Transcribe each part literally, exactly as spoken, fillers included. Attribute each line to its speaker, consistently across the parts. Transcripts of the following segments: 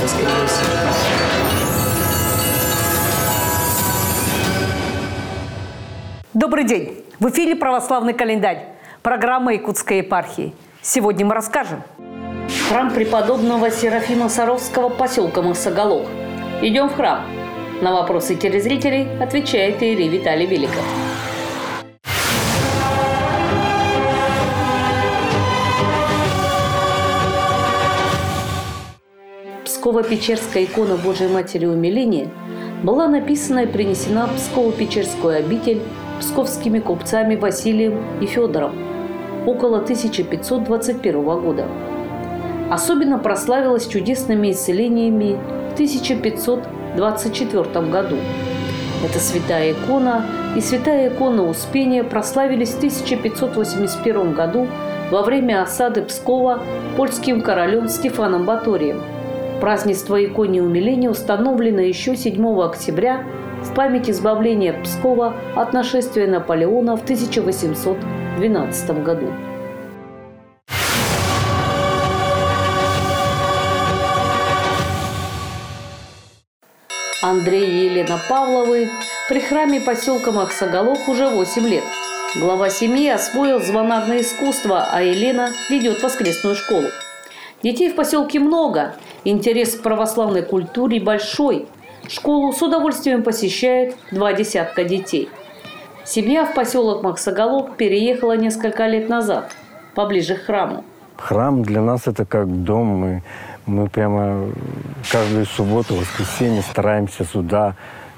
Speaker 1: Московской Руси.
Speaker 2: Добрый день! В эфире «Православный календарь», программа Якутской епархии. Сегодня мы расскажем. Храм преподобного Серафима Саровского, поселка Максоголох. Идем в храм. На вопросы телезрителей отвечает иерей Виталий Великов. Псково-Печерская икона Божией Матери Умиления была написана и принесена в Псково-Печерскую обитель псковскими купцами Василием и Федором около тысяча пятьсот двадцать первого года. Особенно прославилась чудесными исцелениями в тысяча пятьсот двадцать четвёртом году. Эта святая икона и святая икона Успения прославились в тысяча пятьсот восемьдесят первом году во время осады Пскова польским королем Стефаном Баторием. Празднество иконе Умиления установлено еще седьмого октября в память избавления Пскова от нашествия Наполеона в тысяча восемьсот двенадцатом году. Андрей и Елена Павловы при храме поселка Максоголох уже восемь лет. Глава семьи освоил звонарное искусство, а Елена ведет воскресную школу. Детей в поселке много, интерес к православной культуре большой. Школу с удовольствием посещает два десятка детей. Семья в поселок Максоголох переехала несколько лет назад, поближе к храму.
Speaker 3: Храм для нас это как дом. Мы, мы прямо каждую субботу, воскресенье стараемся сюда.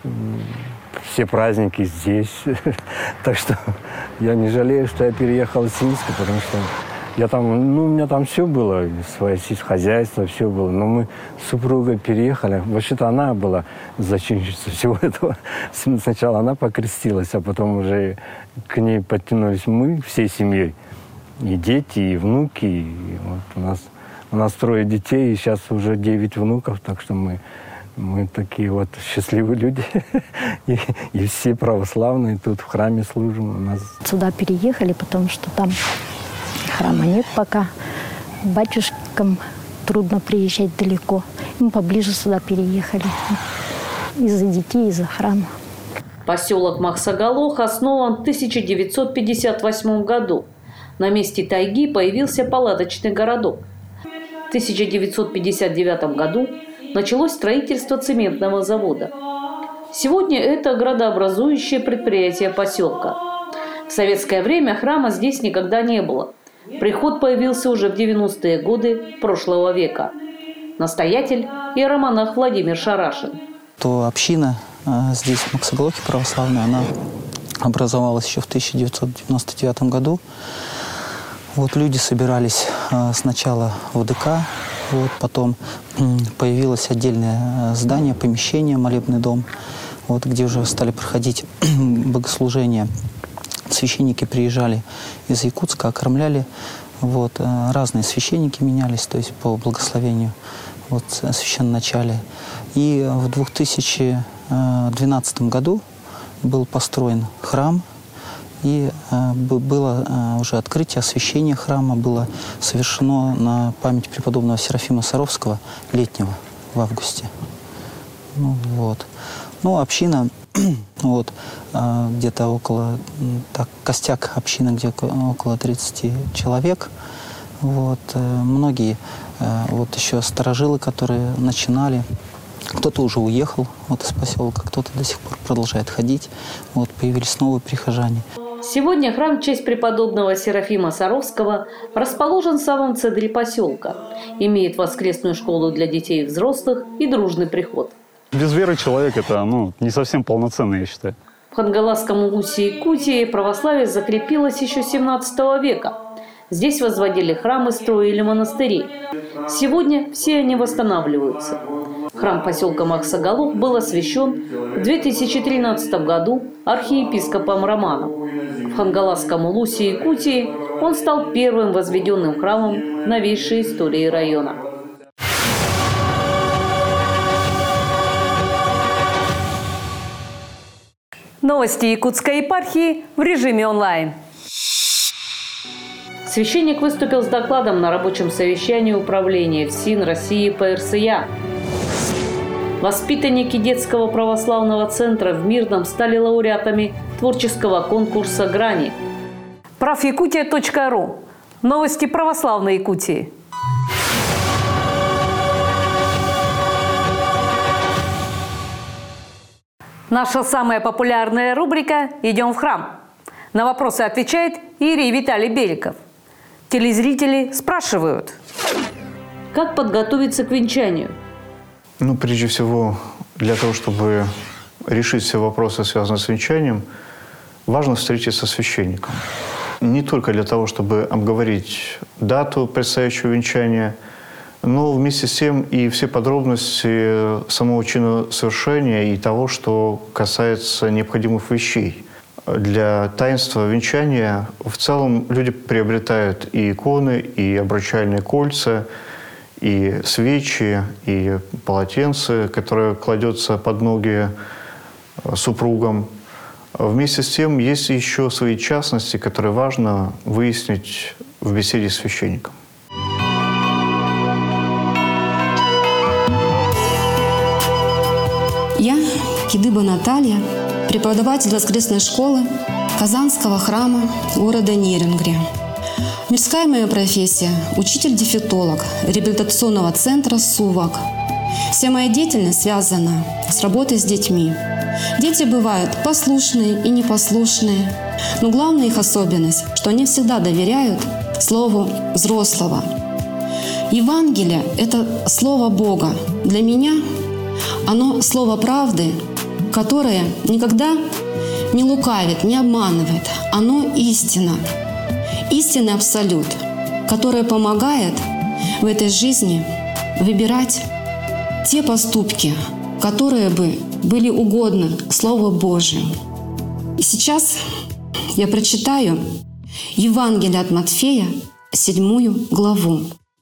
Speaker 3: Все праздники здесь. Так что я не жалею, что я переехал из Синска, потому что я там, ну, у меня там все было, свое хозяйство, все было. Но мы с супругой переехали. Вообще-то она была зачинщицей всего этого. Сначала она покрестилась, а потом уже к ней подтянулись мы всей семьей. И дети, и внуки. И вот у нас, у нас трое детей, и сейчас уже девять внуков. Так что мы, мы такие вот счастливые люди. И, и все православные тут в храме служим. У нас...
Speaker 4: Сюда переехали, потому что там храма нет пока. Батюшкам трудно приезжать далеко. Мы поближе сюда переехали. Из-за детей, из-за храма.
Speaker 2: Поселок Максоголох основан в тысяча девятьсот пятьдесят восьмом году. На месте тайги появился палаточный городок. В тысяча девятьсот пятьдесят девятом году началось строительство цементного завода. Сегодня это градообразующее предприятие поселка. В советское время храма здесь никогда не было. Приход появился уже в девяностые годы прошлого века. Настоятель – иеромонах Владимир Шарашин.
Speaker 5: То община здесь, в Максоголохе, православная, она образовалась еще в тысяча девятьсот девяносто девятом году. Вот люди собирались сначала в ДК, вот, потом появилось отдельное здание, помещение, молебный дом, вот, где уже стали проходить богослужения. Священники приезжали из Якутска, окормляли. Вот, разные священники менялись, то есть по благословению вот, священноначалия. И в две тысячи двенадцатом году был построен храм, и было уже открытие, освящение храма было совершено на память преподобного Серафима Саровского летнего в августе. Ну, вот. Ну, община, вот, где-то около, так, костяк общины, где около тридцати человек. Вот, многие, вот еще старожилы, которые начинали, кто-то уже уехал вот, из поселка, кто-то до сих пор продолжает ходить. Вот, появились новые прихожане.
Speaker 2: Сегодня храм в честь преподобного Серафима Саровского расположен в самом центре поселка. Имеет воскресную школу для детей и взрослых и дружный приход.
Speaker 6: Без веры человек это ну, не совсем полноценный, я считаю.
Speaker 2: В Хангаласском улусе Якутии православие закрепилось еще с семнадцатого века. Здесь возводили храмы, строили монастыри. Сегодня все они восстанавливаются. Храм поселка Максоголох был освящен в две тысячи тринадцатом году архиепископом Романом. В Хангаласском улусе Якутии он стал первым возведенным храмом в новейшей истории района. Новости Якутской епархии в режиме онлайн. Священник выступил с докладом на рабочем совещании управления ФСИН России по эр эс я. Воспитанники детского православного центра в Мирном стали лауреатами творческого конкурса «Грани». правякутия точка ру. Новости православной Якутии. Наша самая популярная рубрика «Идем в храм». На вопросы отвечает иерей Виталий Беликов. Телезрители спрашивают: как подготовиться к венчанию?
Speaker 1: Ну, прежде всего, для того, чтобы решить все вопросы, связанные с венчанием, важно встретиться с священником. Не только для того, чтобы обговорить дату предстоящего венчания, но вместе с тем и все подробности самого чина совершения и того, что касается необходимых вещей. Для таинства венчания в целом люди приобретают и иконы, и обручальные кольца, и свечи, и полотенце, которое кладется под ноги супругам. Вместе с тем есть еще свои частности, которые важно выяснить в беседе с священником.
Speaker 7: Я, Кидыба Наталья, преподаватель воскресной школы Казанского храма города Нерюнгри. Мирская моя профессия – учитель-дефектолог реабилитационного центра «Сувак». Вся моя деятельность связана с работой с детьми. Дети бывают послушные и непослушные, но главная их особенность, что они всегда доверяют слову взрослого. Евангелие – это слово Бога. Для меня оно слово правды, которое никогда не лукавит, не обманывает. Оно истина. Истинный абсолют, который помогает в этой жизни выбирать те поступки, которые бы были угодны Слову Божьему. И сейчас я прочитаю Евангелие от Матфея, седьмую главу.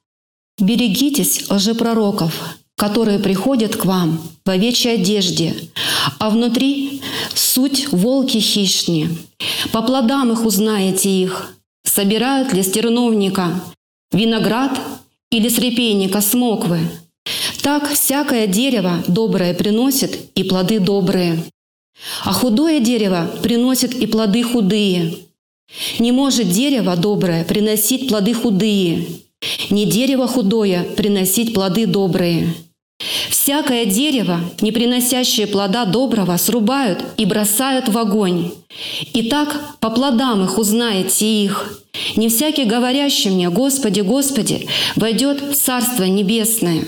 Speaker 7: «Берегитесь лжепророков, которые приходят к вам в овечьей одежде, а внутри суть волки хищные. По плодам их узнаете их. Собирают ли с терновника виноград или с репейника смоквы? Так всякое дерево доброе приносит и плоды добрые, а худое дерево приносит и плоды худые. Не может дерево доброе приносить плоды худые, не дерево худое приносить плоды добрые. Всякое дерево, не приносящее плода доброго, срубают и бросают в огонь. Итак, по плодам их узнаете их. Не всякий, говорящий мне: Господи, Господи, войдет в Царство Небесное,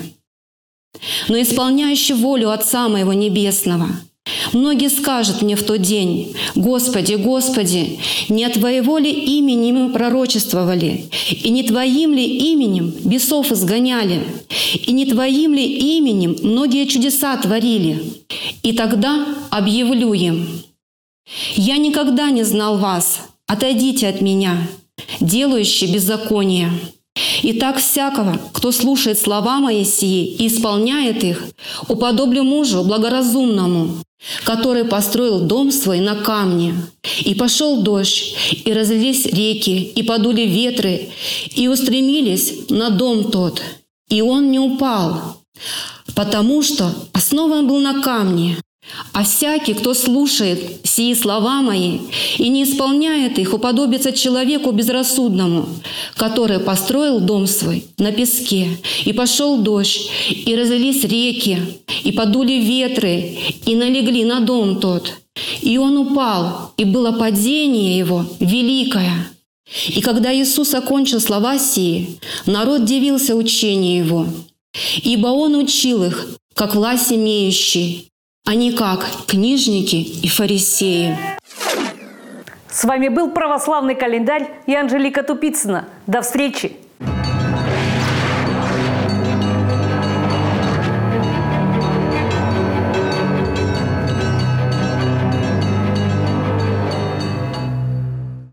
Speaker 7: но исполняющий волю Отца Моего Небесного. Многие скажут мне в тот день: Господи, Господи, не от Твоего ли имени мы пророчествовали, и не Твоим ли именем бесов изгоняли, и не Твоим ли именем многие чудеса творили? И тогда объявлю им: Я никогда не знал вас, отойдите от меня, делающие беззаконие. Итак, всякого, кто слушает слова мои сии и исполняет их, уподоблю мужу благоразумному, который построил дом свой на камне. И пошел дождь, и разлились реки, и подули ветры, и устремились на дом тот. И он не упал, потому что основан был на камне. А всякий, кто слушает сии слова мои и не исполняет их, уподобится человеку безрассудному, который построил дом свой на песке. И пошел дождь, и разлились реки, и подули ветры, и налегли на дом тот. И он упал, и было падение его великое. И когда Иисус окончил слова сии, народ дивился учению его, ибо он учил их, как власть имеющий, а не как книжники и фарисеи.
Speaker 2: С вами был православный календарь и Анжелика Тупицына. До встречи!